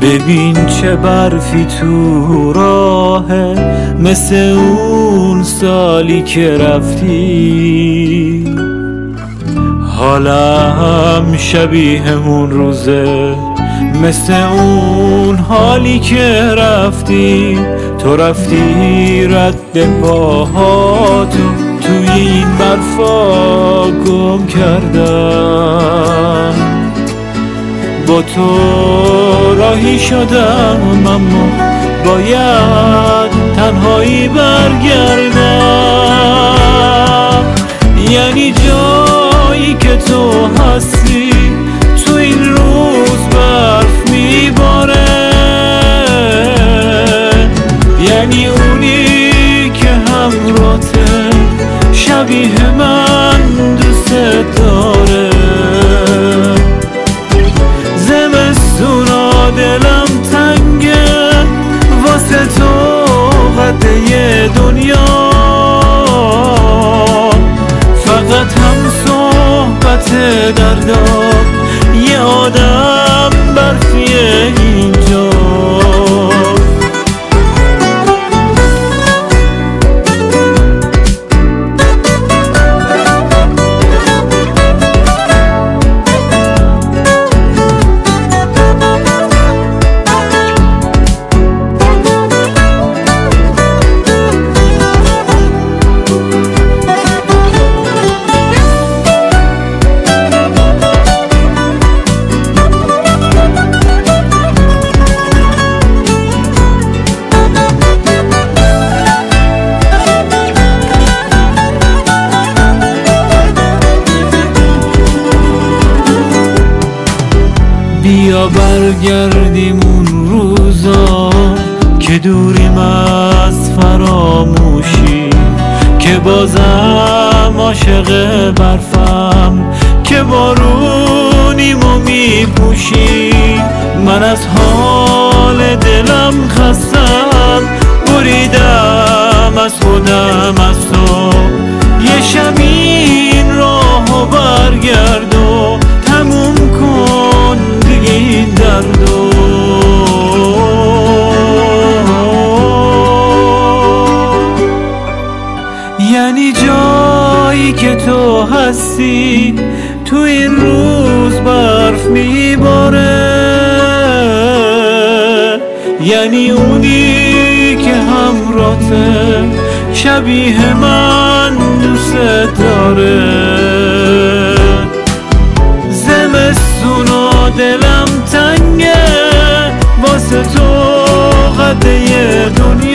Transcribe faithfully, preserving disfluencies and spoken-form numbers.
ببین چه برفی تو راهه، مثل اون سالی که رفتی. حالم شبیه اون روزه، مثل اون حالی که رفتی. تو رفتی رد پاهاتو توی این برفا گم کردم. با تو راهی شدم اما باید تنهایی برگردم. یعنی جایی که تو هستی تو این روز برف میباره، یعنی اونی که همراته شبیه من دوست داره. زمستونا دلم تنگه واسه تو قده دنیا، فقط هم صحبت دردا یه آدم برفیه اینجا. بیا برگردیم اون روزا که دوریم از فراموشی، که بازم عاشق برفم، که بارونیم و میپوشی. من از حال دلم خستم، بریدم از خودم از تو. یه شب این راهو برگرد و تموم کن دیگه این دردو. یعنی جایی که تو هستی تو این روز برف میباره، یعنی اونی که همراته شبیه من دوست داره. زمستونا دلم تنگه واسه تو قده دنیا،